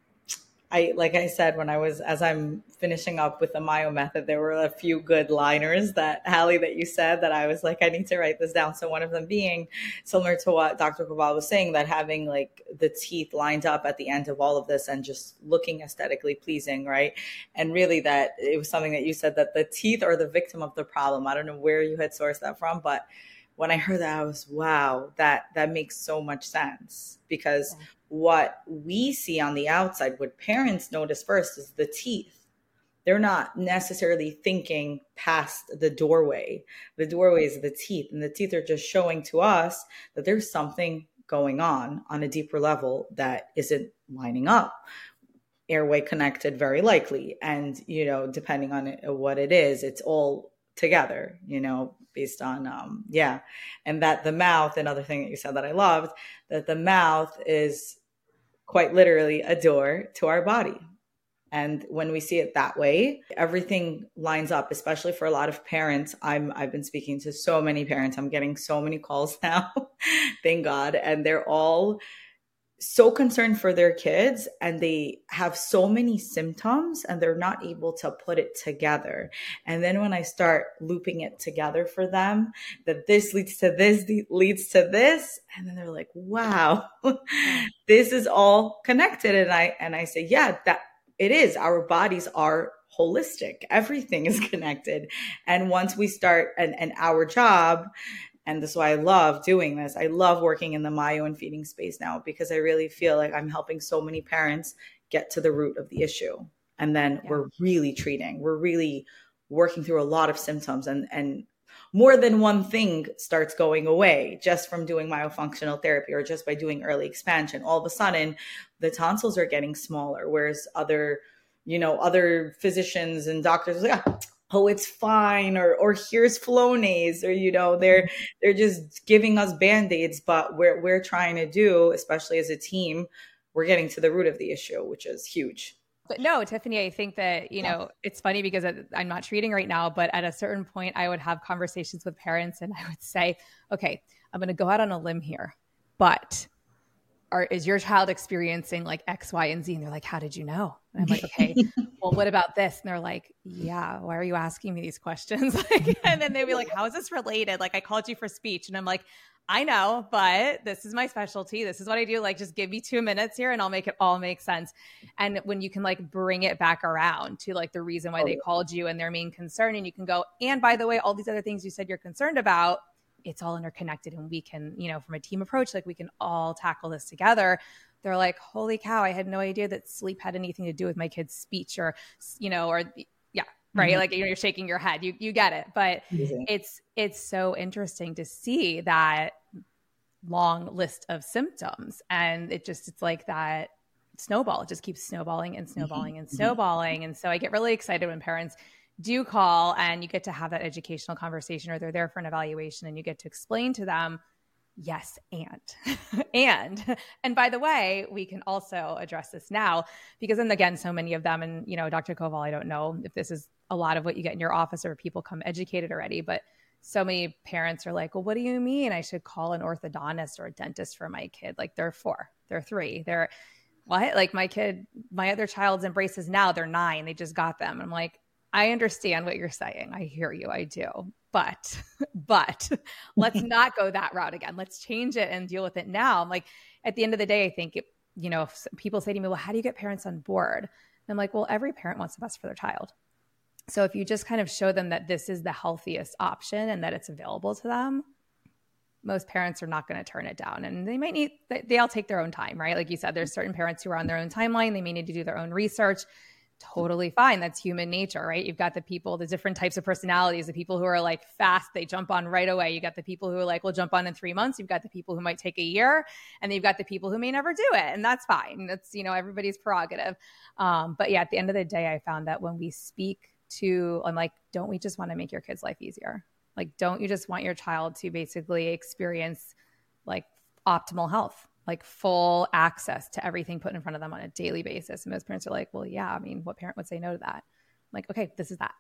I, like I said, when I was, as I'm finishing up with the myo method, there were a few good liners that, Hallie, that you said that I was like, I need to write this down. So one of them being similar to what Doctor Koval was saying, that having like the teeth lined up at the end of all of this and just looking aesthetically pleasing, right? And really that it was something that you said, that the teeth are the victim of the problem. I don't know where you had sourced that from, but when I heard that, I was, wow, that, that makes so much sense, because yeah. what we see on the outside, what parents notice first is the teeth. They're not necessarily thinking past the doorway. The doorway is the teeth, and the teeth are just showing to us that there's something going on on a deeper level that isn't lining up. Airway connected, very likely. And, you know, depending on it, what it is, it's all together, you know, based on, um, yeah. And that the mouth, another thing that you said that I loved, that the mouth is quite literally a door to our body. And when we see it that way, everything lines up, especially for a lot of parents. I'm, I've been speaking to so many parents. I'm getting so many calls now, thank God. And they're all so concerned for their kids, and they have so many symptoms and they're not able to put it together. And then when I start looping it together for them, that this leads to this leads to this, and then they're like, wow, this is all connected. And I, and I say, yeah, that it is. Our bodies are holistic. Everything is connected. And once we start, and, and our job, and this is why I love doing this. I love working in the myo and feeding space now, because I really feel like I'm helping so many parents get to the root of the issue. And then yeah. we're really treating, we're really working through a lot of symptoms, and, and more than one thing starts going away just from doing myofunctional therapy, or just by doing early expansion. All of a sudden the tonsils are getting smaller, whereas other, you know, other physicians and doctors are like, ah, oh, it's fine, or or here's Flonase, or, you know, they're they're just giving us Band-Aids. But we're we're trying to do, especially as a team, we're getting to the root of the issue, which is huge. But no, Tiffany, I think that, you know, it's funny because I'm not treating right now, but at a certain point I would have conversations with parents and I would say, okay, I'm going to go out on a limb here, but are, is your child experiencing like X, Y, and Z? And they're like, how did you know? And I'm like, okay, well, what about this? And they're like, yeah, why are you asking me these questions? Like, and then they'd be like, how is this related? Like, I called you for speech. And I'm like, I know, but this is my specialty. This is what I do. Like, just give me two minutes here and I'll make it all make sense. And when you can like bring it back around to like the reason why they called you and their main concern, and you can go, and by the way, all these other things you said you're concerned about, it's all interconnected, and we can, you know, from a team approach, like we can all tackle this together. They're like, holy cow, I had no idea that sleep had anything to do with my kid's speech, or, you know, or yeah, right. Mm-hmm. Like, you know, you're shaking your head, you, you get it. But mm-hmm. it's, it's so interesting to see that long list of symptoms. And it just, it's like that snowball. It just keeps snowballing and snowballing and snowballing. And so I get really excited when parents do call and you get to have that educational conversation, or they're there for an evaluation and you get to explain to them, yes, and, and, and by the way, we can also address this now, because then again, so many of them, and, you know, Doctor Koval, I don't know if this is a lot of what you get in your office or people come educated already, but so many parents are like, well, what do you mean I should call an orthodontist or a dentist for my kid? Like, they're four, they're three, they're what? Like my kid, my other child's in braces now, they're nine, they just got them. I'm like, I understand what you're saying. I hear you. I do. But, but let's not go that route again. Let's change it and deal with it now. I'm like, at the end of the day, I think, it, you know, if people say to me, well, how do you get parents on board? And I'm like, well, every parent wants the best for their child. So if you just kind of show them that this is the healthiest option and that it's available to them, most parents are not going to turn it down. And they might need, they all take their own time, right? Like you said, there's certain parents who are on their own timeline. They may need to do their own research. Totally fine. That's human nature, right? You've got the people, the different types of personalities, the people who are like fast, they jump on right away. You got the people who are like, we'll jump on in three months. You've got the people who might take a year, and then you've got the people who may never do it. And that's fine. That's, you know, everybody's prerogative. Um, but yeah, at the end of the day, I found that when we speak to, I'm like, don't we just want to make your kid's life easier? Like, don't you just want your child to basically experience like optimal health? Like full access to everything put in front of them on a daily basis. And most parents are like, well, yeah, I mean, what parent would say no to that? I'm like, okay, this is that.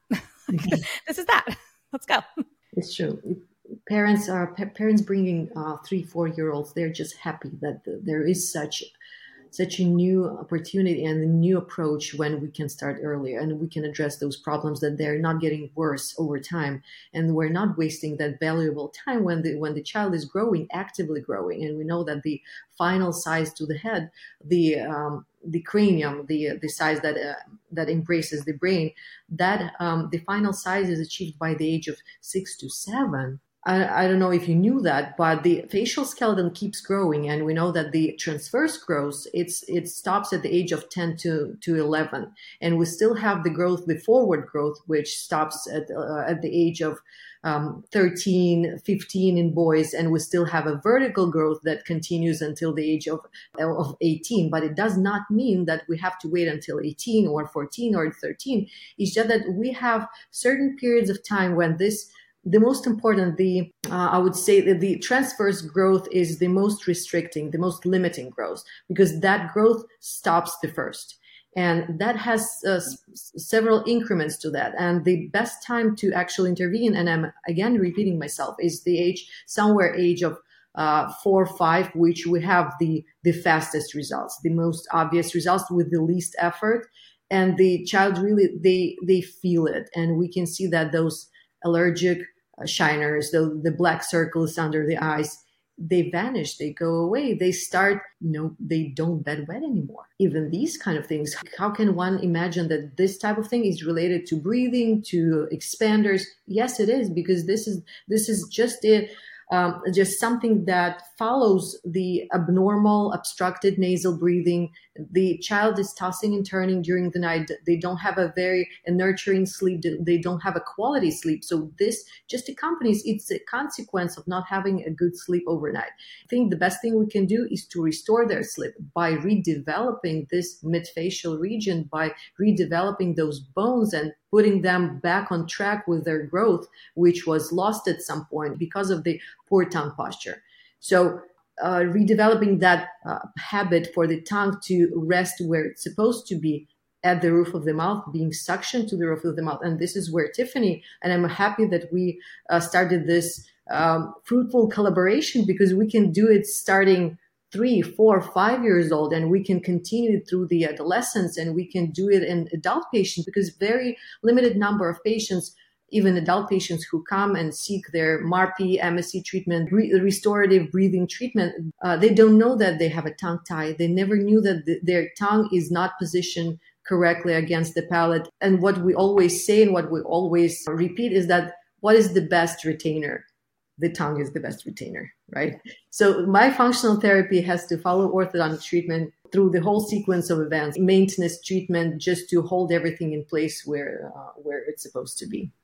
This is that. Let's go. It's true. Parents are parents bringing uh, three, four year olds. They're just happy that the, there is such such a new opportunity and a new approach when we can start earlier and we can address those problems, that they're not getting worse over time. And we're not wasting that valuable time when the when the child is growing, actively growing. And we know that the final size to the head, the um, the cranium, the the size that uh, that embraces the brain, that um, the final size is achieved by the age of six to seven. I, I don't know if you knew that, but the facial skeleton keeps growing, and we know that the transverse growth, it's it stops at the age of ten to eleven, and we still have the growth, the forward growth, which stops at uh, at the age of um, thirteen, fifteen in boys, and we still have a vertical growth that continues until the age of of eighteen. But it does not mean that we have to wait until eighteen or fourteen or thirteen. It's just that we have certain periods of time when this. The most important, the uh, I would say that the transverse growth is the most restricting, the most limiting growth, because that growth stops the first. And that has uh, s- several increments to that. And the best time to actually intervene, and I'm again repeating myself, is the age, somewhere age of uh, four or five, which we have the, the fastest results, the most obvious results with the least effort. And the child really, they, they feel it. And we can see that those allergic uh, shiners, the, the black circles under the eyes, they vanish, they go away, they start, you know, they don't bedwet anymore. Even these kind of things. How can one imagine that this type of thing is related to breathing, to expanders? Yes, it is, because this is this is just a um, just something that follows the abnormal obstructed nasal breathing. The child is tossing and turning during the night. They don't have a very a nurturing sleep. They don't have a quality sleep. So this just accompanies, it's a consequence of not having a good sleep overnight. I think the best thing we can do is to restore their sleep by redeveloping this midfacial region, by redeveloping those bones and putting them back on track with their growth, which was lost at some point because of the poor tongue posture. So uh, redeveloping that uh, habit for the tongue to rest where it's supposed to be, at the roof of the mouth, being suctioned to the roof of the mouth. And this is where Tiffany, and I'm happy that we uh, started this um, fruitful collaboration, because we can do it starting three, four, five years old, and we can continue through the adolescence, and we can do it in adult patients, because very limited number of patients, even adult patients who come and seek their M A R P, M S C treatment, re- restorative breathing treatment, uh, they don't know that they have a tongue tie. They never knew that th- their tongue is not positioned correctly against the palate. And what we always say and what we always repeat is that what is the best retainer? The tongue is the best retainer, right? So myofunctional therapy has to follow orthodontic treatment through the whole sequence of events, maintenance treatment, just to hold everything in place where uh, where it's supposed to be.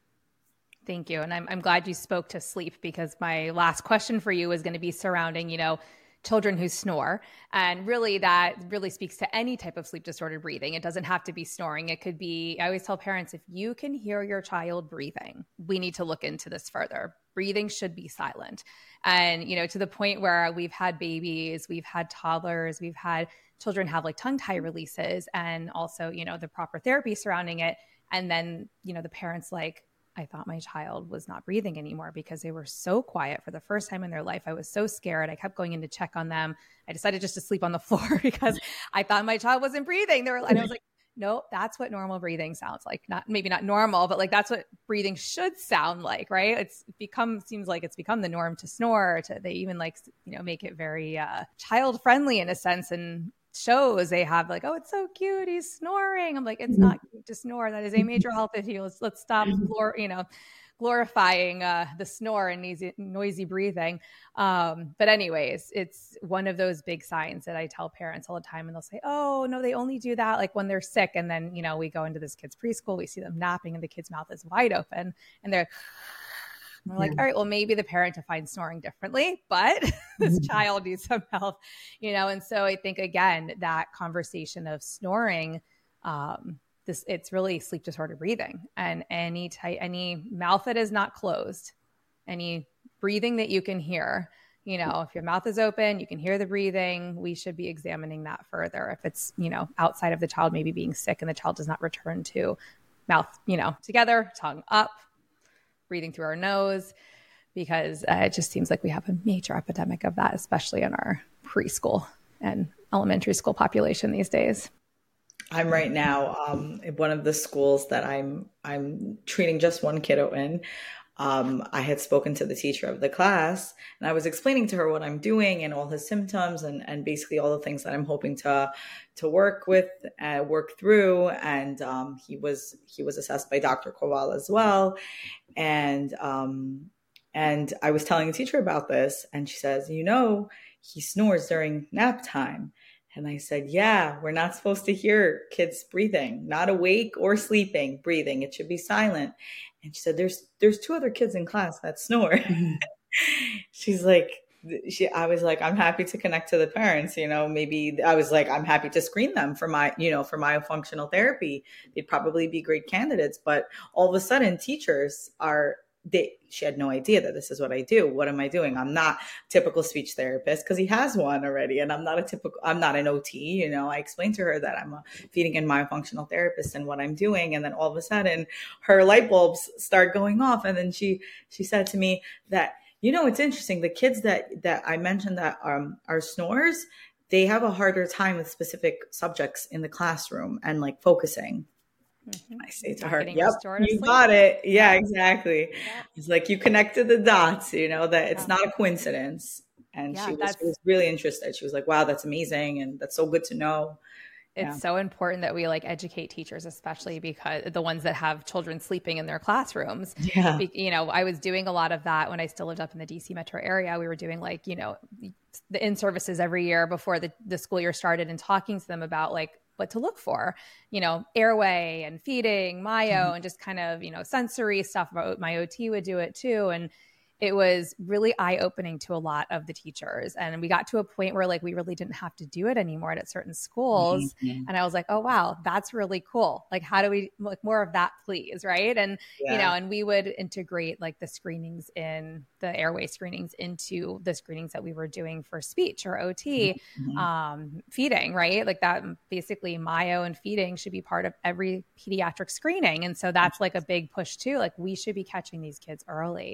Thank you. And I'm, I'm glad you spoke to sleep, because my last question for you is going to be surrounding, you know, children who snore. And really that really speaks to any type of sleep disordered breathing. It doesn't have to be snoring. It could be, I always tell parents, if you can hear your child breathing, we need to look into this further. Breathing should be silent. And, you know, to the point where we've had babies, we've had toddlers, we've had children have like tongue tie releases, and also, you know, the proper therapy surrounding it. And then, you know, the parents like, I thought my child was not breathing anymore because they were so quiet for the first time in their life. I was so scared. I kept going in to check on them. I decided just to sleep on the floor because I thought my child wasn't breathing. They were, and I was like, no, that's what normal breathing sounds like. Not maybe not normal, but like that's what breathing should sound like, right? It's become, seems like it's become the norm to snore. To they even like, you know, make it very uh, child friendly in a sense. And shows they have like, oh, it's so cute, he's snoring. I'm like, it's not cute to snore. That is a major health issue. Let's let's stop, glor- you know, glorifying uh, the snore and noisy, noisy breathing. Um, but anyways, it's one of those big signs that I tell parents all the time, and they'll say, oh no, they only do that like when they're sick. And then, you know, we go into this kid's preschool, we see them napping and the kid's mouth is wide open, and they're And we're like, all right, well, maybe the parent defines snoring differently, but this child needs some help, you know? And so I think, again, that conversation of snoring, um, this, it's really sleep disorder breathing, and any type, any mouth that is not closed, any breathing that you can hear, you know, if your mouth is open, you can hear the breathing, we should be examining that further. If it's, you know, outside of the child maybe being sick and the child does not return to mouth, you know, together, tongue up, breathing through our nose, because uh, it just seems like we have a major epidemic of that, especially in our preschool and elementary school population these days. I'm right now um, in one of the schools that I'm I'm treating just one kiddo in. Um, I had spoken to the teacher of the class, and I was explaining to her what I'm doing and all his symptoms, and, and basically all the things that I'm hoping to to work with, uh, work through. And um, he was he was assessed by Doctor Koval as well, and um, and I was telling the teacher about this, and she says, you know, he snores during nap time. And I said, yeah, we're not supposed to hear kids breathing, not awake or sleeping, breathing. It should be silent. And she said, there's, there's two other kids in class that snore. Mm-hmm. She's like, she, I was like, I'm happy to connect to the parents, you know, maybe I was like, I'm happy to screen them for my, you know, for myofunctional therapy. They'd probably be great candidates, but all of a sudden teachers are, They, she had no idea that this is what I do. What am I doing? I'm not a typical speech therapist, because he has one already. And I'm not a typical, I'm not an O T. You know, I explained to her that I'm a feeding and myofunctional therapist and what I'm doing. And then all of a sudden her light bulbs start going off. And then she, she said to me that, you know, it's interesting. The kids that, that I mentioned that um, are snorers, they have a harder time with specific subjects in the classroom and like focusing. Mm-hmm. I say to her, yep, you got it. Yeah, exactly. Yeah. It's like you connected the dots, you know, that it's yeah. not a coincidence. And yeah, she, was, she was really interested. She was like, wow, that's amazing. And that's so good to know. It's yeah. so important that we like educate teachers, especially because the ones that have children sleeping in their classrooms. Yeah. Be, you know, I was doing a lot of that when I still lived up in the D C metro area. We were doing like, you know, the in-services every year before the, the school year started, and talking to them about like what to look for, you know, airway and feeding, myo, mm-hmm. and just kind of, you know, sensory stuff. My O T would do it too. And it was really eye-opening to a lot of the teachers. And we got to a point where like we really didn't have to do it anymore at certain schools. Mm-hmm. And I was like, oh, wow, that's really cool. Like, how do we like more of that, please? Right. And, yeah. you know, and we would integrate like the screenings in the airway screenings into the screenings that we were doing for speech or O T, mm-hmm. um, feeding, right? Like that basically myo and feeding should be part of every pediatric screening. And so that's like a big push too. Like we should be catching these kids early.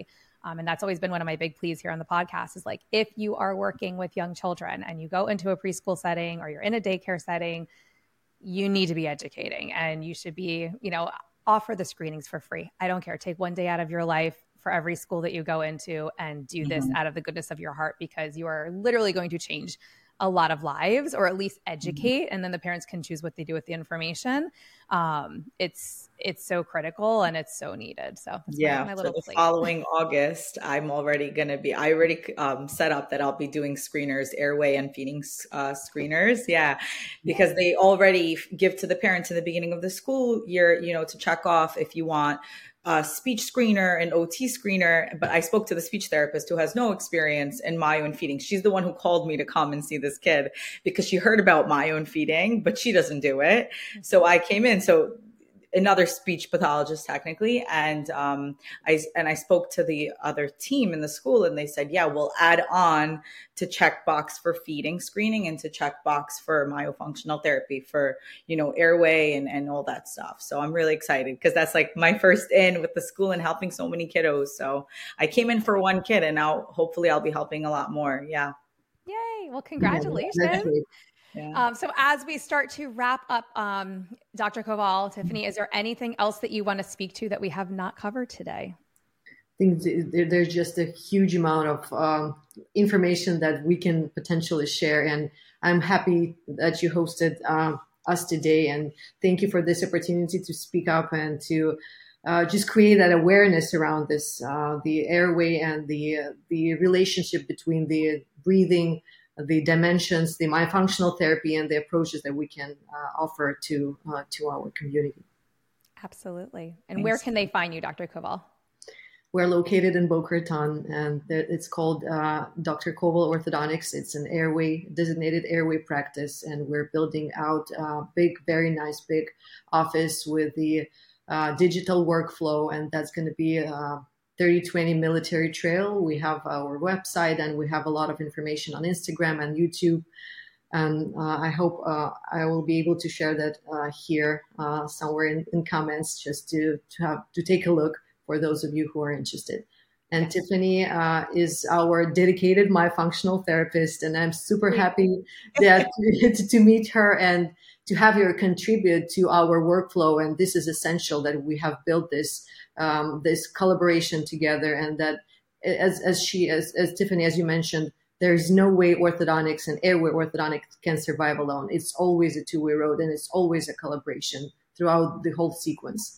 Um, and that's always been one of my big pleas here on the podcast is like, if you are working with young children and you go into a preschool setting or you're in a daycare setting, you need to be educating, and you should be, you know, offer the screenings for free. I don't care. Take one day out of your life for every school that you go into and do this mm-hmm. out of the goodness of your heart, because you are literally going to change a lot of lives, or at least educate, and then the parents can choose what they do with the information. Um, it's it's so critical and it's so needed. So that's yeah, my, my little so the plate. Following August, I'm already going to be, I already um, set up that I'll be doing screeners, airway and feeding uh, screeners. Yeah, because they already give to the parents in the beginning of the school year, you know, to check off if you want a speech screener, an O T screener. But I spoke to the speech therapist who has no experience in myo and feeding. She's the one who called me to come and see this kid because she heard about myo and feeding, but she doesn't do it. So I came in. So another speech pathologist technically. And um, I and I spoke to the other team in the school, and they said, yeah, we'll add on to check box for feeding screening and to check box for myofunctional therapy for, you know, airway and, and all that stuff. So I'm really excited because that's like my first in with the school and helping so many kiddos. So I came in for one kid, and now hopefully I'll be helping a lot more. Yeah. Yay. Well, congratulations. Yeah, Yeah. Um, so as we start to wrap up, um, Doctor Koval, Tiffany, is there anything else that you want to speak to that we have not covered today? I think there's just a huge amount of um, information that we can potentially share. And I'm happy that you hosted uh, us today. And thank you for this opportunity to speak up and to uh, just create that awareness around this, uh, the airway and the, uh, the relationship between the breathing, the dimensions, the myofunctional therapy, and the approaches that we can uh, offer to uh, to our community. Absolutely. And Thanks. Where can they find you, Doctor Koval? We're located in Boca Raton, and it's called uh, Doctor Koval Orthodontics. It's an airway, designated airway practice, and we're building out a big, very nice big office with the uh, digital workflow, and that's going to be uh, thirty twenty Military Trail. We have our website, and we have a lot of information on Instagram and YouTube. And uh, I hope uh, I will be able to share that uh, here uh, somewhere in, in comments, just to to have to take a look for those of you who are interested. And Tiffany uh, is our dedicated myofunctional therapist, and I'm super happy that to, to meet her and to have her contribute to our workflow. And this is essential that we have built this um, this collaboration together, and that as as she as, as Tiffany, as you mentioned, there is no way orthodontics and airway orthodontics can survive alone. It's always a two-way road, and it's always a collaboration throughout the whole sequence.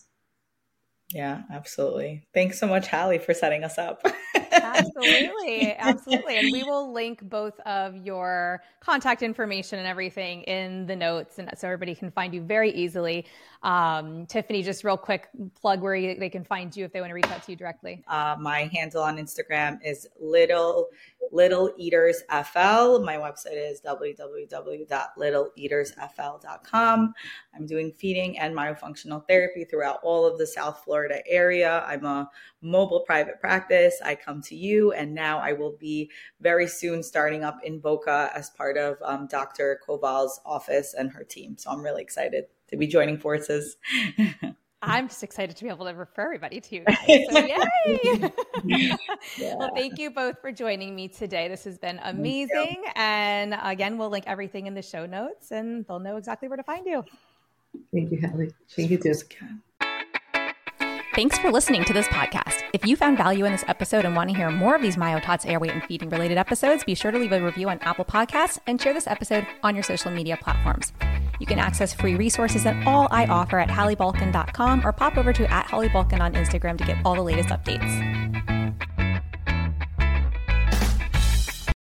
Yeah, absolutely. Thanks so much, Hallie, for setting us up. Absolutely. Absolutely. And we will link both of your contact information and everything in the notes, and so everybody can find you very easily. Um, Tiffany, just real quick plug where you, they can find you if they want to reach out to you directly. Uh, my handle on Instagram is little little eaters F L. My website is w w w dot little eaters f l dot com. I'm doing feeding and myofunctional therapy throughout all of the South Florida area. I'm a mobile private practice. I come to you, and now I will be very soon starting up in Boca as part of um, Doctor Koval's office and her team. So I'm really excited to be joining forces. I'm just excited to be able to refer everybody to you guys. So yay! Yeah. Well, thank you both for joining me today. This has been amazing. And again, we'll link everything in the show notes, and they'll know exactly where to find you. Thank you, Hallie. Thank you, too. Thanks for listening to this podcast. If you found value in this episode and want to hear more of these MyoTots airway and feeding related episodes, be sure to leave a review on Apple Podcasts and share this episode on your social media platforms. You can access free resources and all I offer at hallie balkin dot com, or pop over to at Hallie Balkin on Instagram to get all the latest updates.